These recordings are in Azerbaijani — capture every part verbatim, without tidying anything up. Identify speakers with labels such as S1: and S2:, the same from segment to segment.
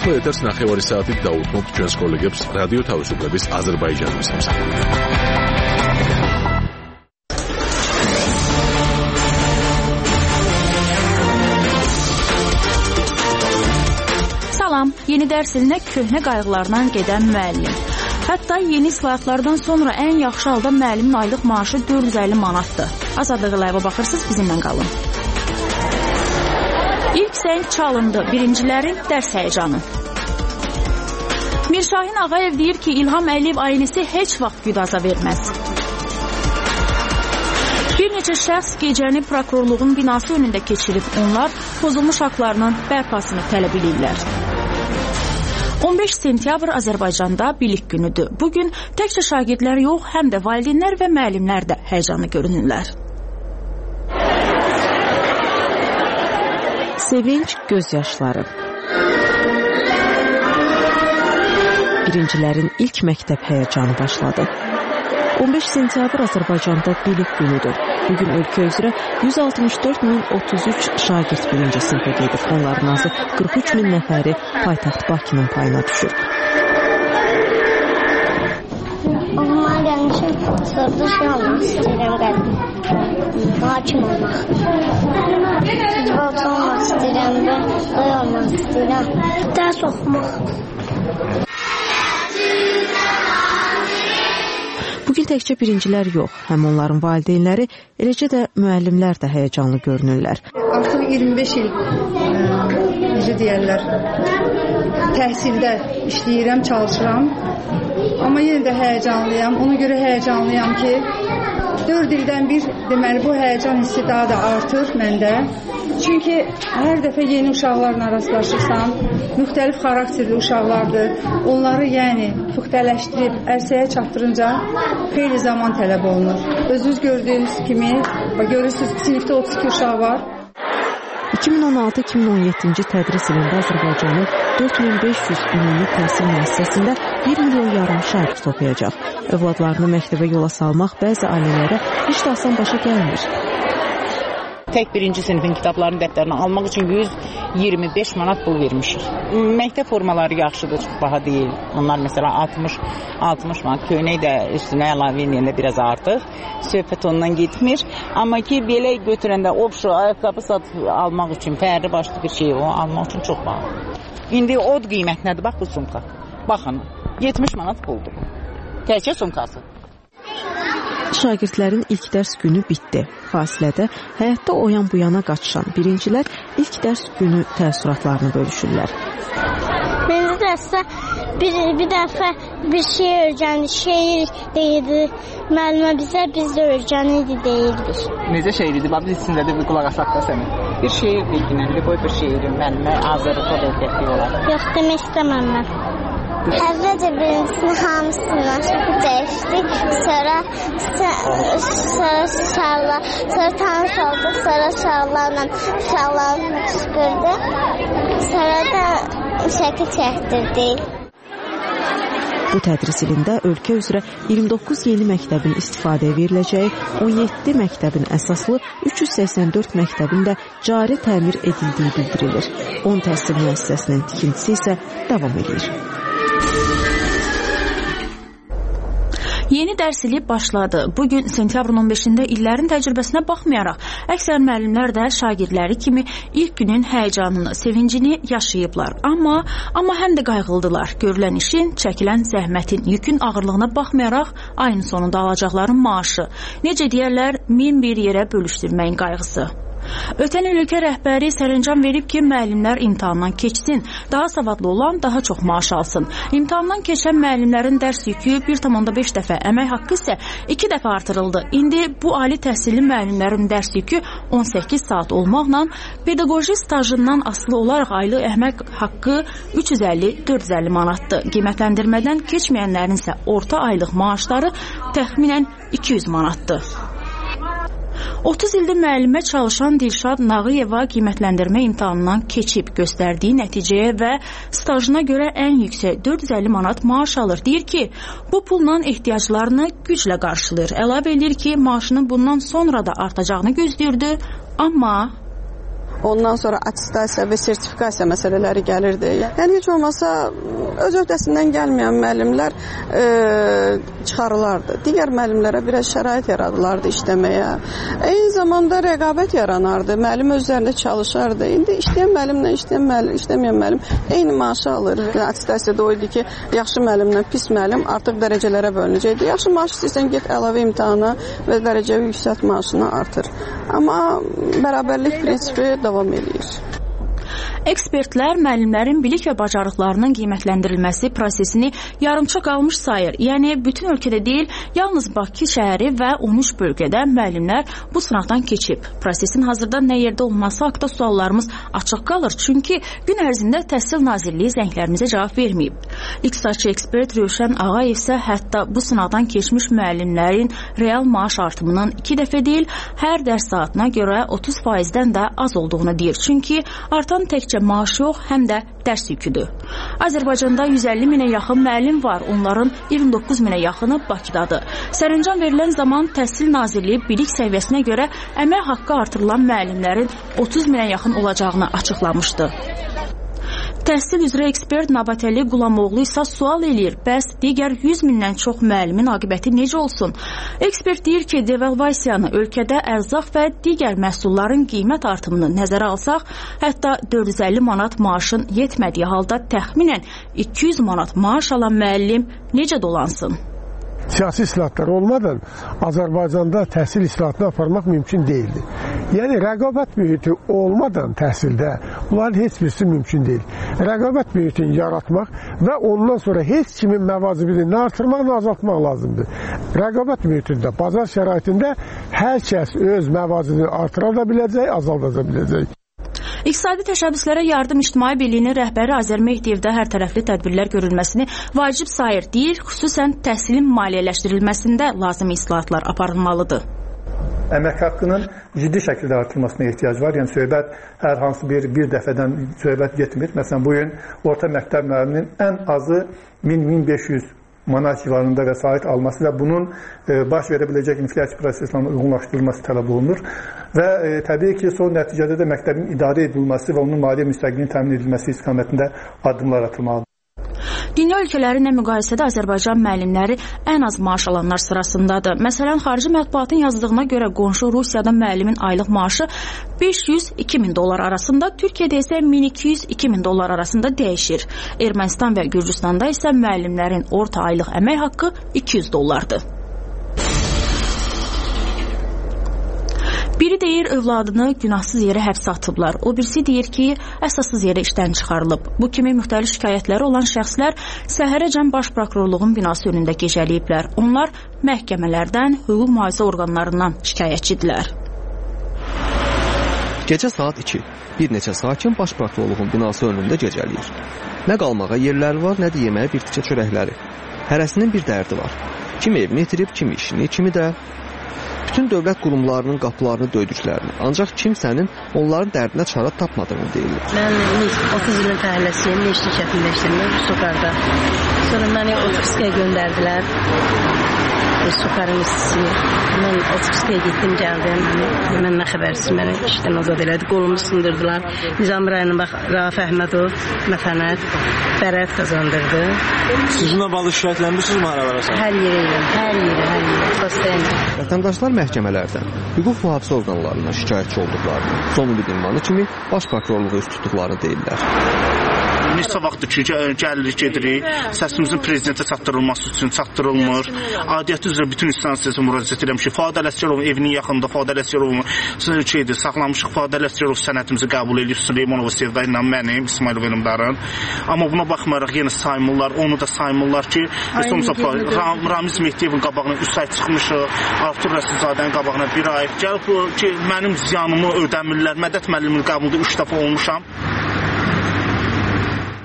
S1: ახლა ეთერს ნახევარი საათით დაუთმობთ ჩვენს კოლეგებს რადიო თავისუფლების აზერბაიჯანის სამსახურიდან.
S2: Salam, yeni dərs ilinə köhnə qayğılarla gedən müəllim. Hətta yeni slaytlardan sonra ən yaxşı halda müəllimin aylıq maaşı dörd yüz əlli manatdır. Azadlığı live baxırsınız, bizimlə qalın. İlk zəng çalındı, birincilərin dərs həyəcanı. Mirşahin Ağayev deyir ki, İlham Əliyev ailesi heç vaxt güdaza verməz. Bir neçə şəxs gecəni prokurorluğun binası önündə keçirib, onlar pozulmuş haqlarının bərpasını tələb edirlər. on beş sentyabr Azərbaycanda bilik günüdür. Bugün təkcə şagirdlər yox, həm də valideynlər və müəllimlər də həyəcanlı görünürlər.
S3: Sevinç, göz yaşları. Birincilərin ilk məktəb həyəcanı başladı. on beş sentyabr Azərbaycanda bilik günüdür. Bugün ölkə üzrə yüz altmış dörd min otuz üç şagird birinci sinifə gedir. Onların azı qırx üç min nəfəri paytaxt Bakının payına düşür.
S4: Oğluma gəlmişim, sırda şey olmaq istəyirəm qəlbim. Hakim olmaq. Civabçı olmaq istəyirəm və doy olmaq istəyirəm. Dərs oxumaq.
S3: Bugün təkcə birincilər yox, həm onların valideynləri, eləcə də müəllimlər də həyəcanlı görünürlər.
S5: Artıq iyirmi beş il, necə deyərlər, təhsildə işləyirəm, çalışıram. Amma yenə də həyəcanlıyam. Ona görə həyəcanlıyam ki, dörd ildən bir, deməli, bu həyəcan hissi daha da artır məndə. Çünki hər dəfə yeni uşaqlarla rastlaşırsan, müxtəlif xarakterli uşaqlardır. Onları yəni puxtələşdirib ərsəyə çatdırınca xeyli zaman tələb olunur. Özünüz gördüyünüz kimi, görürsünüz ki, sinifdə otuz iki uşaq var.
S3: iki min on altı iki min on yeddinci tədris ilində Azərbaycanın dörd min beş yüz ümumi təhsil müəssisəsində bir milyon yarım şagird oxuyacaq. Övladlarını məktəbə yola salmaq bəzi ailələrə heç də asan başa gəlmir.
S6: Tək birinci sinifin kitablarını, dəftərini almaq üçün yüz iyirmi beş manat pul vermişik. Məktəb formaları yaxşıdır, çox baha deyil. Onlar məsələn altmış altmış manat, köynək də üstünə əlavə edəndə biraz artıq. Söhbət ondan getmir. Amma ki, belə götürəndə obşu, ayaqqabı satıb almaq üçün fərli başlı bir şey o, almaq üçün çox baha. İndi od qiymət nədir? Bax bu sumka. Baxın, yetmiş manat puldur. Təkcə sumkası.
S3: Şagirdlərin ilk dərs günü bitdi. Fasilədə həyatda o yan bu yana qaçışan birincilər ilk dərs günü təəssüratlarını bölüşürlər.
S4: Birinci dərsdə bir, bir dəfə bir şey öyrəndik, şeir deyildi. Müəllimə bizə, biz də öyrəndik, deyildik.
S6: Necə şeir idi? Bax, biz içində də bir qulaq asaq da səni. Bir şeir deyildi, qoy bir şeirin müəllimə hazırlıqda da öyrətdik olar.
S4: Yox, demək istəməm mən. Əvvəlcə birincisini hamısını dəyişdik, sonra sonra uşaqlar, sonra tanış olduq, sonra uşaqlarla uşaqlarla qışqırdı, sonra da şəkil çəkdirdik.
S3: Bu tədris ilində ölkə üzrə iyirmi doqquz yeni məktəbin istifadəyə veriləcəyi, on yeddi məktəbin əsaslı, üç yüz səksən dörd məktəbin də cari təmir edildiyi bildirilir. on təhsil müəssisəsinin tikintisi isə davam edir.
S2: Yeni dərs ili başladı. Bugün sentyabrın on beşində illərin təcrübəsinə baxmayaraq, əksər müəllimlər də şagirdləri kimi ilk günün həyəcanını, sevincini yaşayıblar. Amma, amma həm də qayğıldılar. Görülən işin, çəkilən zəhmətin, yükün ağırlığına baxmayaraq, ayın sonunda alacaqların maaşı. Necə deyərlər, min bir yerə bölüşdürməyin qayğısı. Ötən il ölkə rəhbəri sərəncam verib ki, müəllimlər imtahandan keçsin, daha savadlı olan daha çox maaş alsın. İmtahandan keçən müəllimlərin dərs yükü bir tam onda beş dəfə, əmək haqqı isə iki dəfə artırıldı. İndi bu ali təhsilli müəllimlərin dərs yükü on səkkiz saat olmaqla pedaqoji stajından asılı olaraq aylıq əmək haqqı üç yüz əlli dörd yüz əlli manatdır. Qiymətləndirmədən keçməyənlərin isə orta aylıq maaşları təxminən iki yüz manatdır. otuz ildir müəllimə çalışan Dilşad Nağıyeva qiymətləndirmə imtahanından keçib, göstərdiyi nəticəyə və stajına görə ən yüksək dörd yüz əlli manat maaş alır. Deyir ki, bu pulla ehtiyaclarını güclə qarşılayır. Əlavə edir ki, maaşının bundan sonra da artacağını gözləyirdi, amma
S7: ondan sonra attestasiya və sertifikasiya məsələləri gəlirdi. Yəni heç olmasa öz öhdəsindən gəlməyən müəllimlər e, çıxarılardı. Digər müəllimlərə biraz şərait yaradılardı işləməyə. Eyni zamanda rəqabət yaranardı. Müəllim özlərində çalışardı. İndi işləyən müəllimlə işləyən müəllim, işləməyən müəllim eyni maaşı alır. Attestasiyada o idi ki, yaxşı müəllimlə pis müəllim artıq dərəcələrə bölünəcəkdir. Yaxşı maaş istəyirsən get əlavə imtahana və dərəcəvi yüksək maaşını artır. Amma bərabərlik prinsipi davam edir.
S2: Ekspertlər müəllimlərin bilik və bacarıqlarının qiymətləndirilməsi prosesini yarımçıq qalmış sayır. Yəni bütün ölkədə deyil, yalnız Bakı şəhəri və on üç bölgədə müəllimlər bu sınaqdan keçib. Prosesin hazırda nə yerdə olması haqqında suallarımız açıq qalır. Çünki gün ərzində Təhsil Nazirliyi zənglərimizə cavab verməyib. İqtisadçı ekspert Rövşən Ağayev isə hətta bu sınaqdan keçmiş müəllimlərin real maaş artımının iki dəfə deyil, hər dərs saatına görə otuz faizdən də az olduğunu deyir. Çünki artan təkcə maaş yox, həm də dərs yüküdür. Azərbaycanda yüz əlli minə yaxın müəllim var, onların iyirmi doqquz minə yaxını Bakıdadır. Sərəncam verilən zaman Təhsil Nazirliyi bilik səviyyəsinə görə əmək haqqı artırılan müəllimlərin otuz minə yaxın olacağını açıqlamışdı. Təhsil üzrə ekspert Nabatəli Qulamoğlu isə sual eləyir, bəs digər yüz mindən çox müəllimin aqibəti necə olsun? Ekspert deyir ki, devalvasiyanı ölkədə ərzaq və digər məhsulların qiymət artımını nəzərə alsaq, hətta dörd yüz əlli manat maaşın yetmədiyi halda təxminən iki yüz manat maaş alan müəllim necə dolansın?
S8: Siyasi islahatlar olmadan Azərbaycanda təhsil islahatını aparmaq mümkün deyildi. Yəni, rəqabət mühiti olmadan təhsildə bunların heç birisi mümkün deyil. Rəqabət mühitini yaratmaq və ondan sonra heç kimin məvazibini artırmaq, azaltmaq lazımdır. Rəqabət mühitində, bazar şəraitində hər kəs öz məvazibini artıra da biləcək, azalda da biləcək.
S2: İqtisadi təşəbbüslərə yardım İctimai Birliyinin rəhbəri Azər Mehdiyevdə hər tərəfli tədbirlər görülməsini vacib sayır, deyir, xüsusən təhsilin maliyyələşdirilməsində lazım islahatlar aparılmalıdır.
S9: Əmək haqqının ciddi şəkildə artırılmasına ehtiyac var. Yəni söhbət hər hansı bir bir dəfədən söhbət getmir. Məsələn, bu gün orta məktəb müəlliminin ən azı min min beş yüz manat civarında vəsait alması və bunun e, baş verə biləcək inflyasiya prosesinin uyğunlaşdırılması tələb olunur. Və e, təbii ki, son nəticədə də məktəbin idarə edilməsi və onun maliyyə müstəqilliyinin təmin edilməsi istiqamətində addımlar atılmalıdır.
S2: Dünya ölkələri ilə müqayisədə Azərbaycan müəllimləri ən az maaş alanlar sırasındadır. Məsələn, xarici mətbuatın yazdığına görə qonşu Rusiyada müəllimin aylıq maaşı beş yüz iki min dollar arasında, Türkiyədə isə min iki yüz iki min dollar arasında dəyişir. Ermənistan və Gürcüstanda isə müəllimlərin orta aylıq əmək haqqı iki yüz dollardır. Biri deyir, övladını günahsız yerə həbsə atıblar. O birisi deyir ki, əsassız yerə işdən çıxarılıb. Bu kimi müxtəlif şikayətləri olan şəxslər səhərəcən baş prokurorluğun binası önündə gecələyiblər. Onlar məhkəmələrdən, hüquq mühafizə orqanlarından şikayətçidirlər.
S10: Gecə saat iki. Bir neçə sakin baş prokurorluğun binası önündə gecələyir. Nə qalmağa yerləri var, nə də yeməyə bir tikə çörəkləri. Hərəsinin bir dərdi var. Kimi evini itirib, kimi işini, kimi də bütün dövlət qurumlarının qapılarını döydüklərini, ancaq kimsənin onların dərdinə çara tapmadığını deyilir.
S11: Mən otuz ilin fəaliyyətçiyəm, neçə şəkildə işlədim Sokarda. Sonra məni Otskaya göndərdilər. Sokarın işçisi. Mən Otskaya getdim, gəldim. Mən nə xəbərsiz məni işdən azad elədi. Qolumu sındırdılar. Nizam rayonuna bax, Rauf Əhmədov, mətanət, bərət qazandırdı.
S12: Siz buna bağlı şikayətlənmişsiniz mi aralara?
S11: Hər yerə, hər yerə, hər yerə. Postayın.
S10: Vətəndaşlar məhkəmələrdən hüquq mühafizə orqanlarına şikayətçi olduqlarını, son ümid ünvanı kimi baş prokurorluğu üst tutduqlarını deyirlər.
S13: Neçə vaxtdır ki, gəlirik, gedirik, səsimizin prezidentə çatdırılması üçün çatdırılmır. Adiyyəti üzrə bütün instansiyasına müraciət eləmişik. Fuad Ələsgərovun evinin yaxında Fuad Ələsgərovun şeydir, saxlamışıq. Fuad Ələsgərov sənədimizi qəbul edib, Süleymanova Sevda ilə mənim, İsmail Velimdarın. Amma buna baxmayaraq yenə saymırlar, onu da saymırlar ki, Ram, Ramiz Mehdiyevin qabağına üç ay çıxmışıq, Artur Rəsulzadənin qabağına bir ay. Gəlib ki, mənim ziyanımı ödəmirlər. Mədət müəllimin qəbulda üç dəfə olmuşam.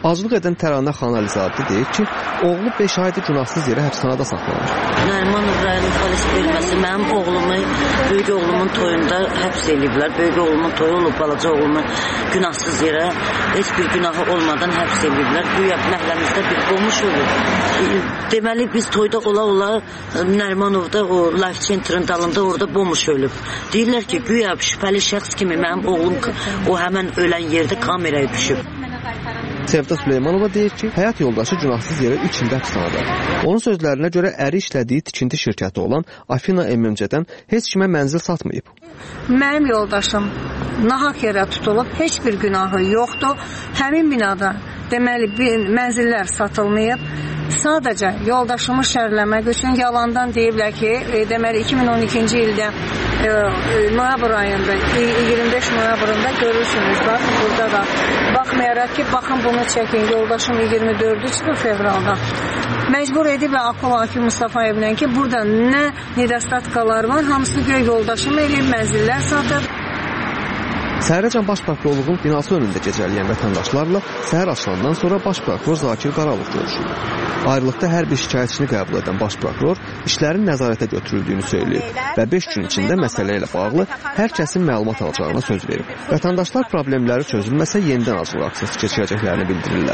S10: Aclıq edən Təranə Xanəlizadə deyir ki, oğlu beş aydır günahsız yerə həbsxanada saxlanır.
S14: Nərimanov rayon polis bölməsi mənim oğlumu, böyük oğlumun toyunda həbs ediblər. Böyük oğlumun toyu olub, balaca oğlumu günahsız yerə, heç bir günahı olmadan həbs ediblər. Güya məhəlləmizdə bir qonmuş olub. Deməli, biz toyda ola-ola Nərimanovda o Life Center'ın dalında orada bombuş ölüb. Deyirlər ki, güya şübhəli şəxs kimi mənim oğlum o həmən ölən yerdə kameraya düşüb.
S10: Sevda Süleymanova deyir ki, həyat yoldaşı günahsız yerə üç ildə həbsxanada. Onun sözlərinə görə əri işlədiyi tikinti şirkəti olan Afina M M C-dən heç kimə mənzil satmayıb.
S15: Mənim yoldaşım nahaq yerə tutulub, heç bir günahı yoxdur. Həmin binada deməli mənzillər satılmayıb. Sadəcə yoldaşımı şərləmək üçün yalandan deyiblər ki, e, deməli iki min on ikinci ildə e, noyabr ayında, iyirmi beş noyabrında görürsünüz, bax, burada da. Baxmayaraq ki, baxın bunu çəkin, yoldaşım iyirmi dördü çıxır fevralda. Məcbur ediblər Akul Akif Mustafayevlə ki, burada nə nedostatkalar var, hamısını göy yoldaşım eləyib, mənzillər satır.
S10: Səhərəcən Baş Prokurorluğun binası önündə gecələyən vətəndaşlarla səhər açılandan sonra Baş Prokuror Zakir Qaralov görüşüb. Ayrılıqda hər bir şikayətçini qəbul edən Baş Prokuror işlərin nəzarətə götürüldüyünü söyləyib və beş gün içində məsələ ilə bağlı hər kəsin məlumat alacağına söz verib. Vətəndaşlar problemləri çözülməsə yenidən aclıq aksiyası keçirəcəklərini bildirirlər.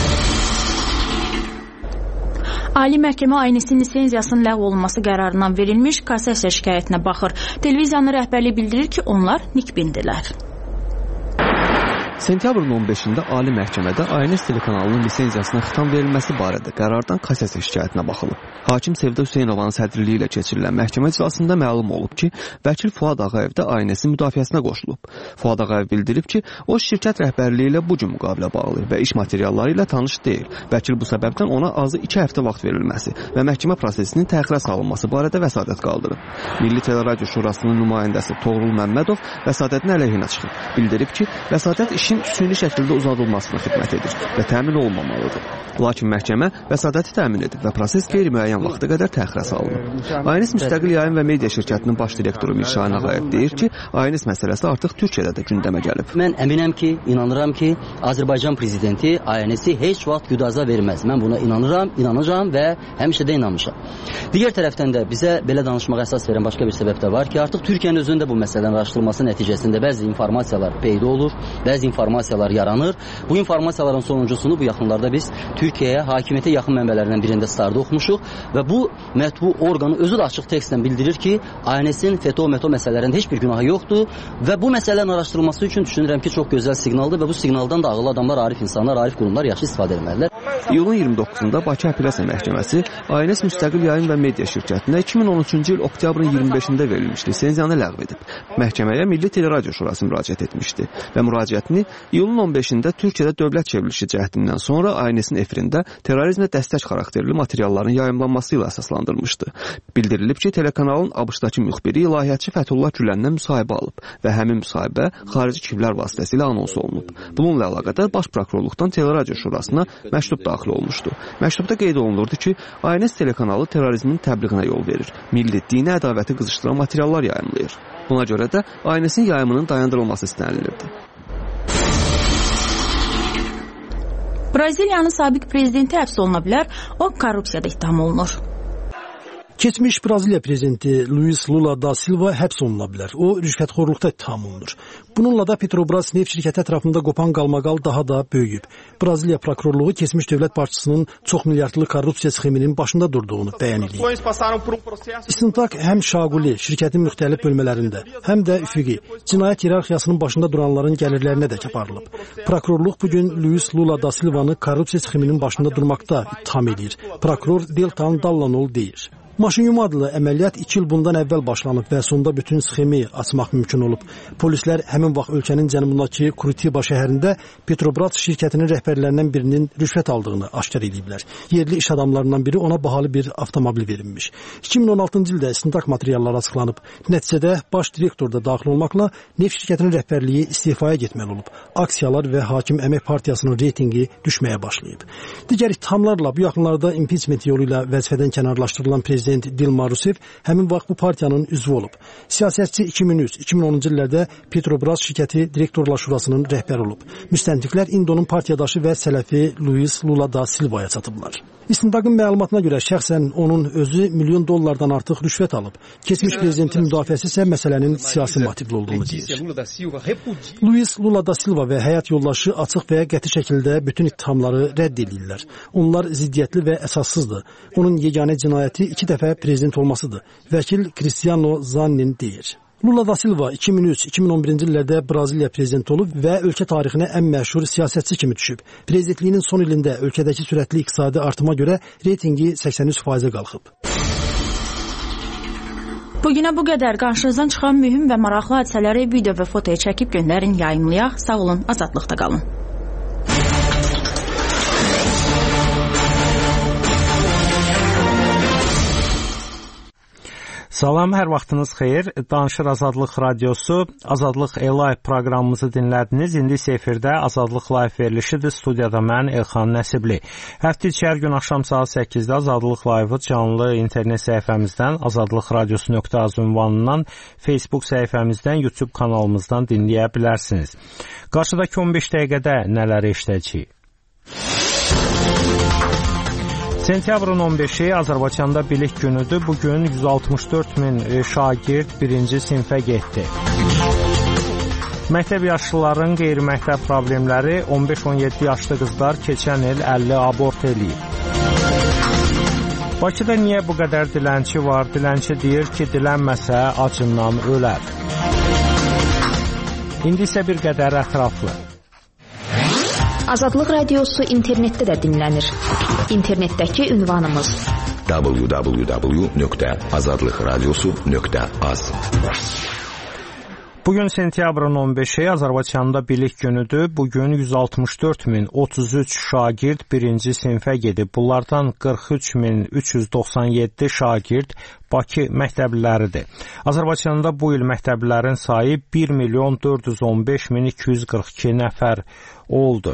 S2: Ali Məhkəmə Aynesin lisenziyasının ləğv olunması qərarından verilmiş kassasiya şikayətinə baxır. Televiziyanın rəhbərliyi bildirir ki, onlar nikbindirlər.
S10: Sentyabrın on beşində Ali Məhkəmədə Aynes telekanalının lisenziyasına xitam verilməsi barədə qərardan kassasiya şikayətinə baxılıb. Hakim Sevda Hüseynovanın sədrliyi ilə keçirilən məhkəmə iclasında məlum olub ki, vəkil Fuad Ağayev də Aynesin müdafiəsinə qoşulub. Fuad Ağayev bildirib ki, o şirkət rəhbərliyi ilə bu gün müqavilə bağlayır və iş materialları ilə tanış deyil. Vəkil bu səbəbdən ona azı iki həftə vaxt verilməsi və məhkəmə prosesinin təxirə salınması barədə vəsadət qaldırıb. Milli Teleradio Şurasının nümayəndəsi Toğrul Məmmədov vəsadətin əleyhinə çıxıb. Bildirib ki, vəsadət işin süni şəkildə uzadılmasına xidmət edir və təmin olunmamalıdır. Lakin məhkəmə vəsadəti təmin edib və proses qeyri-müəyyən vaxta qədər təxirə salınıb. Aynes Müstəqil Yayım və Media şirkətinin baş direktoru Mirşahin Ağayev deyir ki, Aynes məsələsi artıq Türkiyədə də gündəmə gəlib.
S16: Mən əminəm ki, inanıram ki, Azərbaycan prezidenti Aynesi heç vaxt güdaza verməz. Mən buna inanıram, inanacağam və həmişə də inanmışam. Digər tərəfdən də bizə belə danışmağa əsas verən başqa bir səbəb də var ki, artıq Türkiyənin özündə bu məsələnin araşdırılması nəticəsində bəzi informasiyalar peyda olur, bəzi informasiyalar yaranır. Bu informasiyaların sonuncusunu bu yaxınlarda biz Türkiyəyə hakimiyyətə yaxın mənbələrdən birində Starda oxumuşuq və bu mətbu orqanı özü də açıq tekstlə bildirir ki, Aynesin FETÖ, METO məsələlərində heç bir günahı yoxdur və bu məsələlərin araşdırılması üçün düşünürəm ki, çox gözəl siqnaldır və bu siqnaldan da ağıllı adamlar, arif insanlar, arif qurumlar yaxşı istifadə etməlidirlər.
S10: İyulun iyirmi doqquzunda Bakı Apellyasiya Məhkəməsi Aynes Müstəqil Yayım və Media şirkətinə iki min on üçüncü il oktyabrın iyirmi beşində verilmiş lisenziyanı ləğv edib. Məhkəməyə Milli Teleradio Şurası müraciət etmişdi və müraciətini iyulun on beşində Türkiyədə dövlət çevrilişi cəhdindən sonra Aynesin efirində terrorizmə dəstək xarakterli materialların yayımlanması ilə əsaslandırmışdı. Bildirilib ki, telekanalın ABŞ-dakı müxbiri ilahiyyatçı Fəthullah Güləndən müsahibə alıb və həmin müsahibə xarici kişilər vasitəsilə anons olunub. Bununla əlaqədar Baş Prokurorluqdan Teleradio Şurasına məktub daxil olmuşdu. Məktubda qeyd olunurdu ki, Aynes telekanalı terrorizmin təbliğinə yol verir, milli, dini ədavəti qızışdıran materiallar yayımlayır. Buna görə də Aynesin yayımının dayandırılması istənilirdi.
S2: Braziliyanın sabiq prezidenti həbs oluna bilər, o korrupsiyada ittiham olunur.
S17: Keçmiş Braziliya prezidenti Luis Lula da Silva həbs oluna bilər. O, rüşvətxorluqda ittiham olunur. Bununla da Petrobras neft şirkəti ətrafında qopan qalmaqal daha da böyüyüb. Braziliya prokurorluğu keçmiş dövlət başçısının çox milyardlı korrupsiya sxeminin başında durduğunu bəyan edib. İstintaq həm şaquli, şirkətin müxtəlif bölmələrində, həm də üfüqi, cinayət hiyerarxiyasının başında duranların gəlirlərinə də aparılıb. Prokurorluq bugün Luis Lula da Silvanı korrupsiya sxeminin başında durmaqda ittiham edir. Prokuror Deltan Dallanol deyir. Maşinyum adlı əməliyyat iki il bundan əvvəl başlanıb və sonda bütün sxemi açmaq mümkün olub. Polislər həmin vaxt ölkənin cənubundakı Curitiba şəhərində Petrobras şirkətinin rəhbərlərindən birinin rüşvət aldığını aşkar ediblər. Yerli iş adamlarından biri ona bahalı bir avtomobil verilmiş. iki min on altıncı ildə istintaq materialları açıqlanıb. Nəticədə baş direktor da daxil olmaqla neft şirkətinin rəhbərliyi istifaya getməli olub. Aksiyalar və Hakim Əmək Partiyasının reytingi düşməyə başlayıb. Digər ittihamlarla bu yaxınlarda impeachment yolu ilə vəzifədən kənarlaşdırılan prezident prezident Dilma Rousseff həmin vaxt bu partiyanın üzvü olub. Siyasətçi iki min üç iki min onuncu illərdə Petrobras şirkəti direktorlar şurasının rəhbəri olub. Müstəntiqlər indi onun partiyadaşı və sələfi Luis Lula da Silvaya çatıblar. İstintaqın məlumatına görə şəxsən onun özü milyon dollardan artıq rüşvət alıb. Keçmiş prezidentin müdafiəsi isə məsələnin siyasi motivli olduğunu deyir. Luis Lula da Silva və həyat yoldaşı açıq və qəti şəkildə bütün ittihamları rədd edirlər. Onlar ziddiyyətli və əsassızdır. Onun yeganə cinayəti iki dəfə prezident olmasıdır. Vəkil Cristiano Zannin deyir. Lula da Silva iki min üç iki min on birinci illərdə Braziliya prezidenti olub və ölkə tarixinə ən məşhur siyasətçi kimi düşüb. Prezidentliyinin son ilində ölkədəki sürətli iqtisadi artıma görə reytingi səksən üç faizə qalxıb.
S2: Bugünə bu qədər. Qarşınızdan çıxan mühüm və maraqlı hadisələri video və fotoya çəkib göndərin, yayımlayaq. Sağ olun, azadlıqda qalın.
S18: Salam, hər vaxtınız xeyir. Danışır Azadlıq Radiosu. Azadlıq Live proqramımızı dinlədiniz. İndi isə efirdə Azadlıq Live verilişidir. Studiyada mən Elxan Nəsibli. Həftə içi hər gün axşam saat səkkizdə Azadlıq Live-ı canlı internet səhifəmizdən, azadlıq radiosu nöqtə az ünvanından, Facebook səhifəmizdən, YouTube kanalımızdan dinləyə bilərsiniz. Qarşıdakı on beş dəqiqədə nələri eşidəcəyik? Sentyabrın on beşi Azərbaycanda bilik günüdür. Bugün yüz altmış dörd min şagird birinci sinfə getdi. Məktəb yaşlıların qeyri-məktəb problemləri, on beş on yeddi yaşlı qızlar keçən il əlli abort eləyib. Bakıda niyə bu qədər dilənçi var? Dilənçi deyir ki, dilənməsə acından ölər. İndi isə bir qədər ətraflı.
S19: Azadlıq Radiosu internetdə də dinlənir. İnternetdəki ünvanımız w w w nöqtə azadlıq radiosu nöqtə az.
S18: Bugün sentyabrın on beşi Azərbaycanda bilik günüdür. Bugün yüz altmış dörd min otuz üç şagird birinci sinfə gedib. Bunlardan qırx üç min üç yüz doxsan yeddi şagird Bakı məktəbliləridir. Azərbaycanda bu il məktəblilərin sayı bir milyon dörd yüz on beş min iki yüz qırx iki nəfər oldu.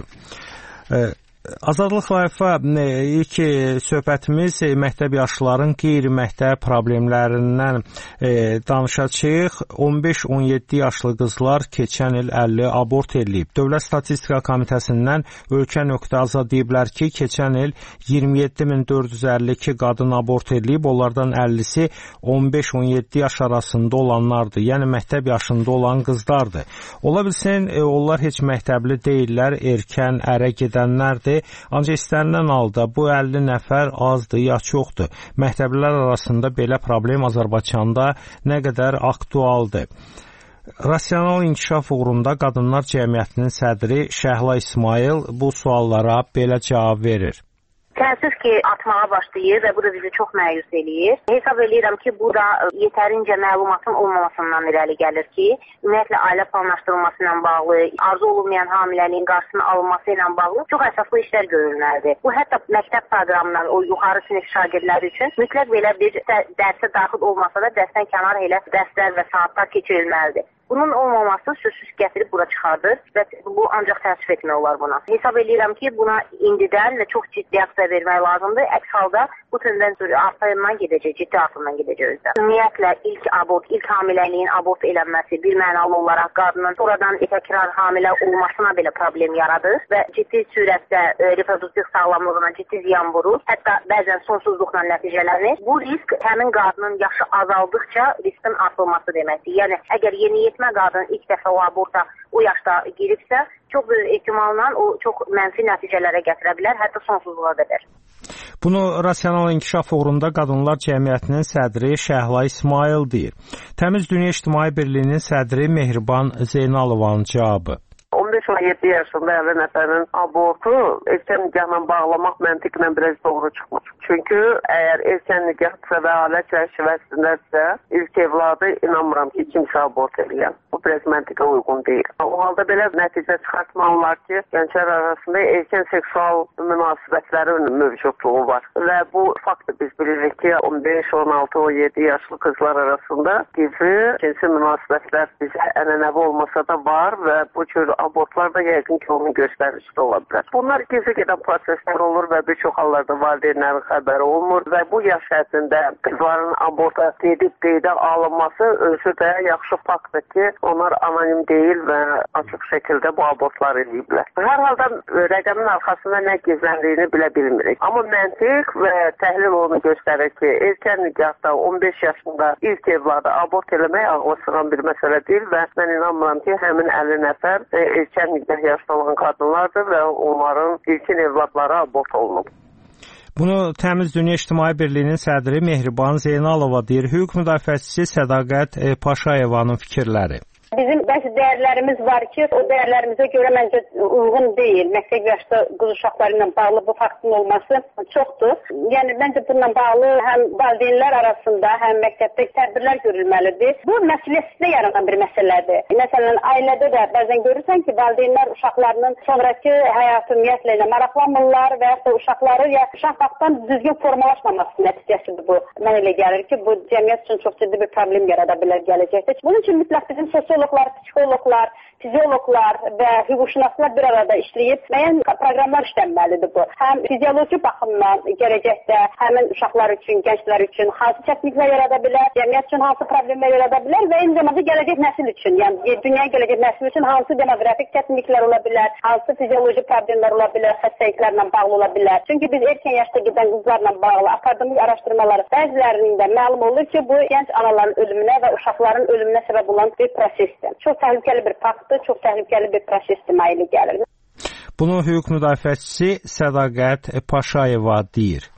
S18: Azadlıq Live-a ilk söhbətimiz məktəb yaşlıların qeyri-məktəb problemlərindən e, danışacağıq. on beş on yeddi yaşlı qızlar keçən il əlli abort eləyib. Dövlət Statistika Komitəsindən Ölkə.az deyiblər ki, keçən il iyirmi yeddi min dörd yüz əlli iki qadın abort eləyib. Onlardan əllisi on beş on yeddi yaş arasında olanlardır. Yəni məktəb yaşında olan qızlardır. Ola bilsin, e, onlar heç məktəbli deyirlər, erkən ərə gedənlərdir. Ancaq istənilən halda bu əlli nəfər azdır ya çoxdur. Məktəblilər arasında belə problem Azərbaycanda nə qədər aktualdır. Rasional inkişaf uğrunda Qadınlar Cəmiyyətinin sədri Şəhla İsmail bu suallara belə cavab verir.
S20: Təəssüf ki, atmağa başlayır və bu da bizi çox məyus eləyir. Hesab edirəm ki, bu da yetərincə məlumatın olmamasından irəli gəlir ki, ümumiyyətlə ailə planlaşdırılması ilə bağlı, arzu olunmayan hamiləliyin qarşısının alınması ilə bağlı çox əsaslı işlər görülməlidir. Bu hətta məktəb proqramından o yuxarı sinif şagirdləri üçün mütləq belə bir dərsə daxil olmasa da dərsdən kənar elə dərslər və saatlar keçirilməlidir. Bunun olmaması sözsüz gətirib bura çıxardır və bu ancaq təəssüf etmək olar buna. Hesab edirəm ki, buna indidən və çox ciddi aksiya vermək lazımdır. Əks halda bu tendensiya artırımdan gedəcək, ciddi artırımdan gedəcək özdə. Ümumiyyətlə ilk abort, ilk hamiləliyin abort elənməsi bir mənalı olaraq qadının sonradan təkrar hamilə olmasına belə problem yaradır və ciddi sürətdə e, reproduktiv sağlamlığına ciddi ziyan vurur. Hətta bəzən sonsuzluqla nəticələnir. Bu risk həmin qadının yaşı azaldıqca riskin artırılması deməkdir. Yəni əgər yeniyetmə qadın ilk dəfə o aborta o yaşda giribsə, çox böyük ehtimalla o çox mənfi nəticələrə gətirə bilər, hətta sonsuzluğa qədər.
S18: Bunu Rasional İnkişaf uğrunda Qadınlar Cəmiyyətinin sədri Şəhla İsmail deyir. Təmiz Dünya İctimai Birliyinin sədri Mehriban Zeynalovanın cavabı.
S21: on beş on yeddi yaşında əlli nəfərin abortu erkən nikahla bağlamaq məntiqlə biraz doğru çıxmır. Çünki əgər erkən nikahsa və ailə çərçivəsindəsə ilk evladı inanmıram ki, kimsə abort edən. Bu biraz məntiqə uyğun deyil. O halda belə nəticə çıxartmaq olar ki, gənclər arasında erkən seksual münasibətlərin mövcudluğu var. Və bu faktı biz bilirik ki, on beş, on altı, on yeddi yaşlı qızlar arasında gizli cinsi münasibətlər bizə ənənəvi olmasa da var və bu cür abortlar da yəqin ki, onun göstəricisi ola bilər. Bunlar gizli gedən proseslər olur və bir çox hallarda valideynlərin xəbəri olmur və bu yaş həddində qızların aborta gedib qeydə alınması özü də yaxşı faktdır ki, onlar anonim deyil və açıq şəkildə bu abortlar ediblər. Hər halda rəqəmin arxasında nə gizləndiyini bilə bilmirik. Amma məntiq və təhlil onu göstərir ki, erkən nigahda on beş yaşında ilk evladı abort eləmək ağla sığan bir məsələ deyil və mən inanmıram ki, həmin əlli nəfər erkən nigah yaşda olan qadınlardır və onların ilkin evladları abort olunub.
S18: Bunu Təmiz Dünya İctimai Birliyinin sədri Mehriban Zeynalova deyir. Hüquq müdafiəçisi Sədaqət Paşayevanın fikirləri.
S1: Bizim bəzi dəyərlərimiz var ki, o dəyərlərimizə görə məncə uyğun deyil. Məktəb yaşda qız uşaqları ilə bağlı bu faktın olması çoxdur. Yəni, məncə bununla bağlı həm valideynlər arasında, həm məktəbdə tədbirlər görülməlidir. Bu məsuliyyətsizdə yaranan bir məsələdir. Məsələn, ailədə də bəzən görürsən ki, valideynlər uşaqlarının sonraki həyatı ümumiyyətlə ilə maraqlanmırlar və yaxud da uşaqları ya uşaq vaxtdan düzgün formalaşmaması nəticəsidir bu. Mən elə gəlir ki, bu cəmiyyət üçün çox ciddi bir problem yarada bilər gələcəkdə. Bunun üçün mütləq bizim sosiologlar, psixologlar, fiziologlar və hüquqşünaslar bir arada işləyib müəyyən proqramlar işlənməlidir bu. Həm fizioloji baxımdan gələcəkdə həmin uşaqlar üçün, gənclər üçün hansı çətinliklər yarada bilər, cəmiyyət üçün hansı problemlər yarada bilər və eyni zamanda gələcək nəsil üçün, yəni dünyaya gələcək nəsil üçün hansı demoqrafik çətinliklər ola bilər, hansı fizioloji problemlər ola bilər, xəstəliklərlə bağlı ola bilər. Çünki biz erkən yaşda gedən qızlarla bağlı akademik araşdırmalar bəzilərində məlum olur ki, bu gənc anaların ölümünə və uşaqların ölümünə səbəb olan bir prosesdir. Çox təhlükəli bir faktdır, çox təhlükəli bir prosesdir məili gəlir.
S18: Bunu hüquq müdafiəçisi Sədaqət Paşayeva deyir.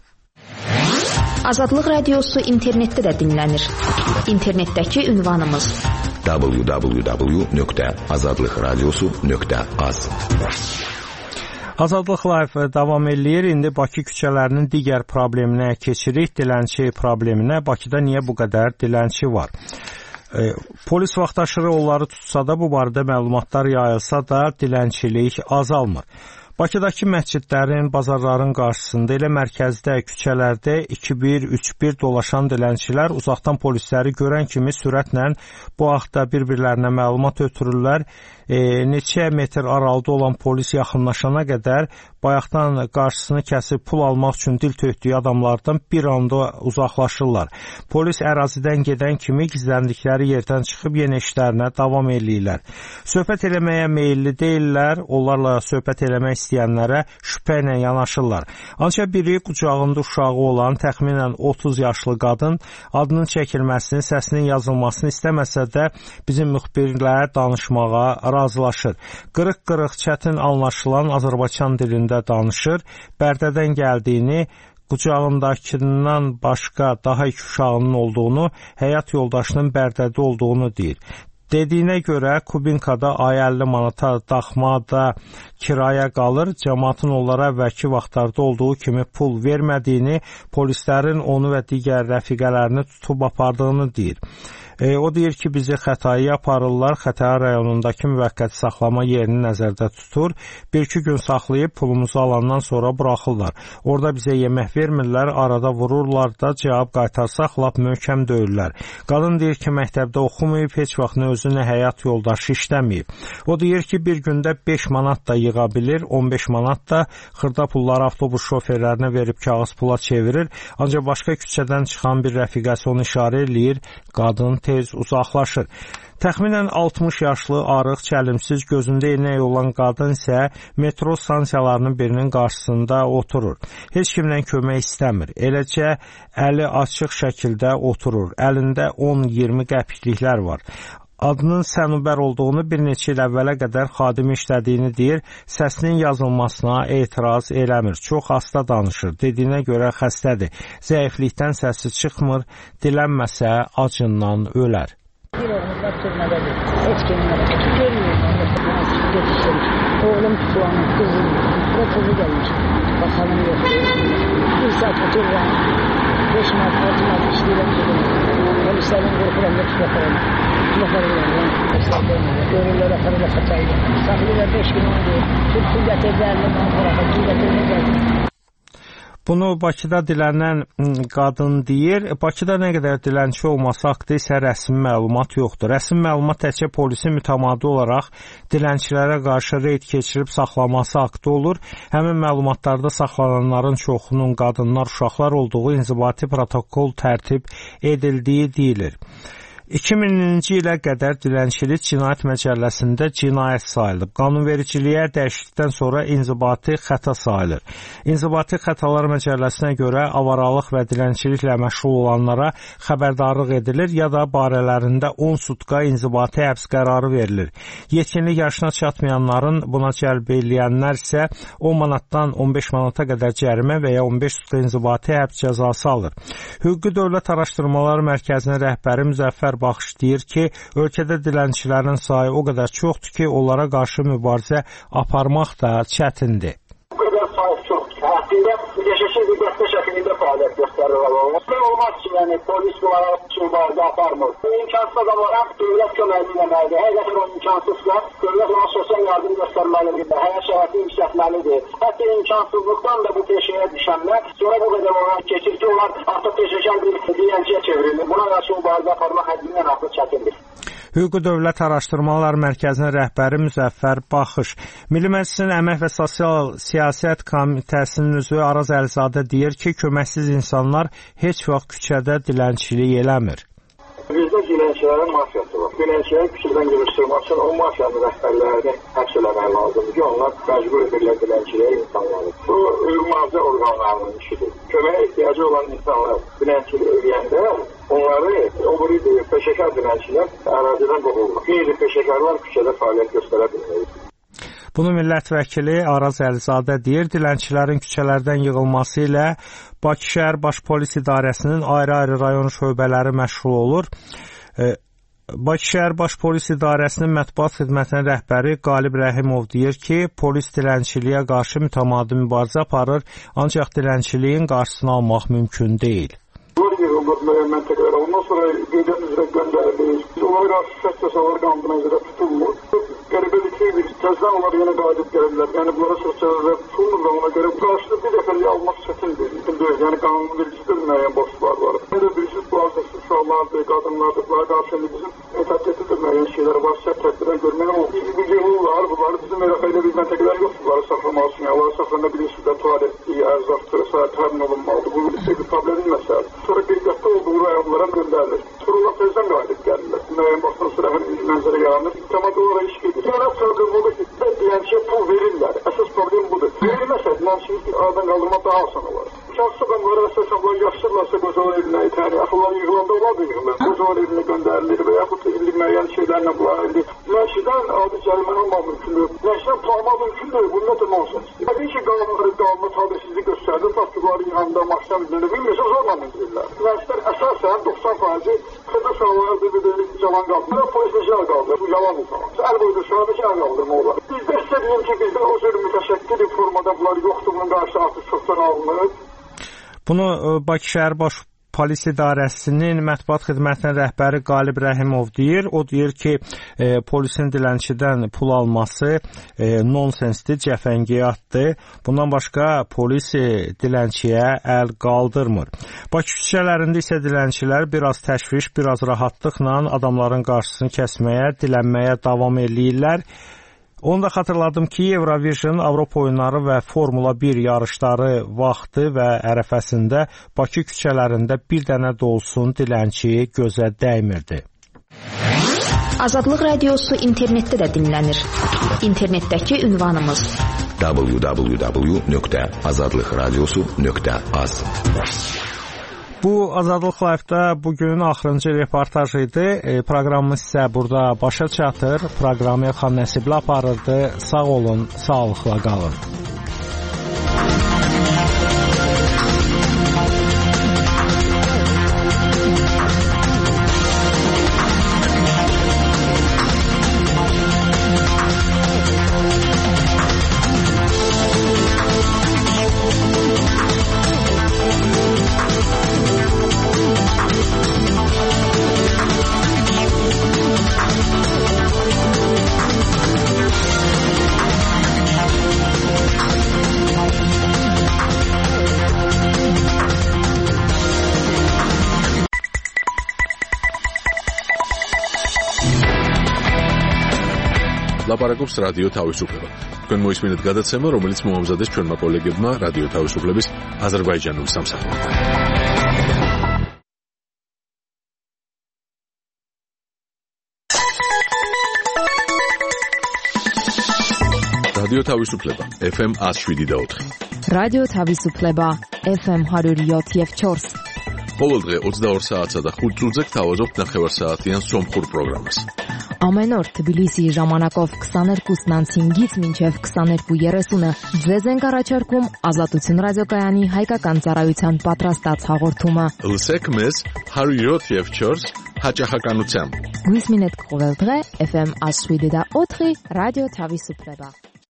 S19: Azadlıq Radiosu internetdə də dinlənir. İnternetdəki ünvanımız w w w nöqtə azadlıq radiosu nöqtə az.
S18: Azadlıq Live davam eləyir. İndi Bakı küçələrinin digər probleminə keçirik. Dilənçi probleminə. Bakıda niyə bu qədər dilənçi var? E, polis vaxtaşırı onları tutsa da, bu barədə məlumatlar yayılsa da dilənçilik azalmır. Bakıdakı məscidlərin, bazarların qarşısında, elə mərkəzdə, küçələrdə iki bir, üç bir dolaşan dilənçilər uzaqdan polisləri görən kimi sürətlə bu haqda bir-birlərinə məlumat ötürürlər. E, neçə metr aralıda olan polis yaxınlaşana qədər bayaqdan qarşısını kəsib pul almaq üçün dil tökdüyü adamlardan bir anda uzaqlaşırlar. Polis ərazidən gedən kimi gizləndikləri yerdən çıxıb yenə işlərinə davam eləyirlər. Söhbət eləməyə meyilli deyirlər, onlarla söhbət eləmək istəyənlərə şübhə ilə yanaşırlar. Ancaq biri qucağında uşağı olan təxminən otuz yaşlı qadın adının çəkilməsini, səsinin yazılmasını istəməsə də bizim müxbirlə danışmağa razılaşır. Qırıq-qırıq, çətin anlaşılan Azərbaycan dilində danışır. Bərdədən gəldiyini, qucağındakından başqa daha iki uşağının olduğunu, həyat yoldaşının Bərdədə olduğunu deyir. Dediyinə görə Kubinkada ay əlli manata daxmada kiraya qalır. Cəmaatın onlara əvvəlki vaxtlarda olduğu kimi pul vermədiyini, polislərin onu və digər rəfiqələrini tutub apardığını deyir. E, o deyir ki, bizi Xətayıya aparırlar, Xətai rayonundakı müvəqqəti saxlama yerini nəzərdə tutur. Bir-iki gün saxlayıb pulumuzu alandan sonra buraxırlar. Orada bizə yemək vermirlər, arada vururlar da, cavab qaytarsaq lap möhkəm döyürlər. Qadın deyir ki, məktəbdə oxumayıb, heç vaxt nə özü, nə həyat yoldaşı işləməyib. O deyir ki, bir gündə beş manat da yığa bilir, on beş manat da xırda pulları avtobus şoferlərinə verib kağız pula çevirir. Ancaq başqa küçədən çıxan bir rəfiqəsi onu işarə eləyir, qadın tez uzaqlaşır. Təxminən altmış yaşlı, arıq, çəlimsiz, gözündə eynək olan qadın isə metro stansiyalarının birinin qarşısında oturur. Heç kimdən kömək istəmir. Eləcə əli açıq şəkildə oturur. Əlində on iyirmi qəpikliklər var. Adının Sənubər olduğunu, bir neçə il əvvələ qədər xadimi işlədiyini deyir, səsinin yazılmasına etiraz eləmir. Çox asta danışır. Dediyinə görə xəstədir. Zəiflikdən səsi çıxmır, dilənməsə acından ölər.
S22: Bir oğlumda türmədədir. Heç kimdən. Görmüyorum. Yetişim. Oğlum tutulanır, kızım. Və kızı gəlmiş. Bakalım yox. Bir saat otururam. Beş mat, altı mat işləyirəm. polislərdən qorxuram da tutaqlarım. Tutaqlarım. Görürlər, aparırlar, saçayırlar. Saxlayırlar beş gün oldu. Tut, su gətirdilərlə, bana bıraxır, su gətirdilərlə.
S18: Bunu Bakıda dilənən qadın deyir. Bakıda nə qədər dilənçi olması haqqında isə rəsmi məlumat yoxdur. Rəsmi məlumat təkcə polisin mütəmadi olaraq dilənçilərə qarşı reyd keçirib saxlaması haqqında olur. Həmin məlumatlarda saxlananların çoxunun qadınlar, uşaqlar olduğu inzibati protokol tərtib edildiyi deyilir. iki minci ilə qədər dilənçilik cinayət məcəlləsində cinayət sayılıb. Qanunvericiliyə dəyişiklikdən sonra inzibati xəta sayılır. İnzibati xətalar məcəlləsinə görə avaralıq və dilənçiliklə məşğul olanlara xəbərdarlıq edilir ya da barələrində on sutka inzibati həbs qərarı verilir. Yetkinlik yaşına çatmayanların buna cəlb eləyənlər isə on manatdan on beş manata qədər cərimə və ya on beş sutka inzibati həbs cəzası alır. Hüquqi Dövlət Araşdırmaları Mərkəzinin rəhbəri Müzəffər Baxış deyir ki, ölkədə dilənçilərin sayı o qədər çoxdur ki, onlara qarşı mübarizə aparmaq da çətindir.
S5: Bu qədər sayı çoxdur. Həqiqətdə yaşasın müddətdə şəklində fəaliyyət göstərirlər. Və olmaz ki, yəni polis bunlara mübarizə aparmır. İmkansız adamlara dövlət köməkliyi eləməlidir. Həqiqətən o imkansızlar dövlət ona sosial yardım göstərməlidir. Həyat şəraitini yüksəltməlidir. Hətta imkansızlıqdan da bu peşəyə düşənlər sonra bu qədər ona keçir ki, onlar artıq peşəkar bir dilənçiyə çevrilir. Buna qarşı mübarizə aparmaq həddindən artıq çətindir.
S18: Hüquqi Dövlət Araşdırmalar Mərkəzinin rəhbəri Müzəffər Baxış. Milli Məclisin Əmək və Sosial Siyasət Komitəsinin üzvü Araz Əlizadə deyir ki, köməksiz insanlar heç vaxt küçədə dilənçilik eləmir.
S5: Bizdə dilənçilərin mafiyası var. Dilənçilərin küçədən yığışdırmaq üçün o mafiyanın rəhbərlərini həbs eləmək lazımdır ki, onlar məcbur edirlər dilənçiliyə insanları. Bu hüquq-mühafizə orqanlarının işidir. Köməyə ehtiyacı olan insanlar dilənçilik eləyəndə onları o biri peşəkar dilənçilər ərazidən qovurlar. Qeyri-peşəkarlar küçədə fəaliyyət göstərə bilməyir.
S18: Bunu millət vəkili Araz Əlizadə deyir. Dilənçilərin küçələrdən yığılması ilə Bakı şəhər Baş Polis İdarəsinin ayrı-ayrı rayon şöbələri məşğul olur. Bakı şəhər Baş Polis İdarəsinin mətbuat xidmətinin rəhbəri Qalib Rəhimov deyir ki, polis dilənçiliyə qarşı mütəmadi mübarizə aparır, ancaq dilənçiliyin qarşısını almaq mümkün deyil.
S5: Məntəqələr ondan sonra qeydət üzrə göndərilir. Onlara qarşı səs cəzaları qanuna üzrə tutulmur. Qəribəlik bir cəza onlar yenə qayıdıb gəlirlər. Yəni bunlara səs cəzaları tutulmur və ona görə qarşıda bir dəfəlik almaq çətindir. Yəni qanun vericisidir müəyyən boşluqlar var. Nə də birisi bu azəsi uşaqlardır, qadınlardır. Bunlara qarşı bizim etabliyyətdə müəyyən şeylər var. Sərt tədbirlər görməyə olur. Bu yığılırlar. Bunları bizim elə bir məntəqələr yoxdur. Bunları saxlamaq üçün. Onları saxlana bilirsiniz. Tualetdir, ərzaqdır, saat təmin olunmalıdır. Bu bir problemin məsələdir. Sonra qeydiyyatda olduğu rayonlara göndərilir. Sonra tezdən qayıdıb gəlirlər. Müəyyən vaxtdan sonra həmin mənzərə yaranır. Mütəmadi olaraq iş gedir. Sonra problem odur ki, dilənçiyə pul verirlər. Əsas problem budur. Verilməsə dilənçilik aradan qaldırmaq daha asan olar. Şəxsi adamlara əsasən bunlar yaşırlarsa qocalar evinə itəni, axılları yığılanda onlar da yığılır. Qocalar evinə göndərilir və yaxud da illik müəyyən şeylərlə bunlar edilir. Dilənçidən adi cəriməni almaq mümkündür. Dilənçidən pul almaq mümkündür. Bunun da nonsens. Təbii ki, qanunları qanuna tabesizlik göstərdir. Fakturları yığanda, maşdan bildirir. Bilmirsə zorla bildirirlər. Dilənçilər əsasən doxsan faizi xırda uşaqlarda bir də cavan qaldır. Polis necə qaldır? Bu yalan insanlar. Əl boyda uşaqdakı əl qaldırma olar. Bizdə sizə deyim ki, bizdə o cür mütəşəkkil informada bunlar yoxdur. Bunun qarşı artıq çoxdan alınır.
S18: Bunu Bakı şəhər Baş Polis İdarəsinin mətbuat xidmətinin rəhbəri Qalib Rəhimov deyir. O deyir ki, e, polisin dilənçidən pul alması e, nonsensdir, cəfəngiyatdır. Bundan başqa polis e, dilənçiyə əl qaldırmır. Bakı küçələrində isə dilənçilər biraz təşviş, biraz rahatlıqla adamların qarşısını kəsməyə, dilənməyə davam eləyirlər. Onu da xatırladım ki, Eurovision, Avropa oyunları və Formula bir yarışları vaxtı və ərəfəsində Bakı küçələrində bir dənə də olsun dilənçi gözə dəymirdi.
S19: Azadlıq Radiosu internetdə də dinlənir. İnternetdəki ünvanımız w w w nöqtə azadlıq radiosu nöqtə az.
S18: Bu Azadlıq Live-da bugün axırıncı reportaj idi. E, proqramımız isə burada başa çatır. Proqramı Elxan Nəsibli aparırdı. Sağ olun, sağlıqla qalın.
S4: ლაპარაკობს რადიო თავისუფლება. თქვენ მოისმინეთ გადაცემა, რომელიც მოამზადეს ჩვენმა კოლეგებმა რადიო თავისუფლების აზერბაიჯანული სამსახურით. რადიო თავისუფლება ეფ ემ ათს შვიდი და ოთხი.
S19: რადიო თავისუფლება ეფ ემ ҳадуд и ёд и чотири.
S4: ყოველდღე ოცდაორ საათსა და ხუთ წუთზე გთავაზობთ ნახევარსაათიან სომხურ პროგრამას.
S19: Ամեն օր Թբիլիսի ժամանակով քսաներկուսն անցինգից մինչև քսաներկու երեսունը ձեզ ենք առաջարկում Ազատություն ռադիոկայանի հայկական ծառայության պատրաստած հաղորդումը։
S4: Լսեք մեզ հարյուր յոթ եւ չորս հաճախականությամբ։
S19: Գույս մինետ կողել դղե էֆ էմ աշվիդի դա օթրի ռադիո Թավիսուպլեբա։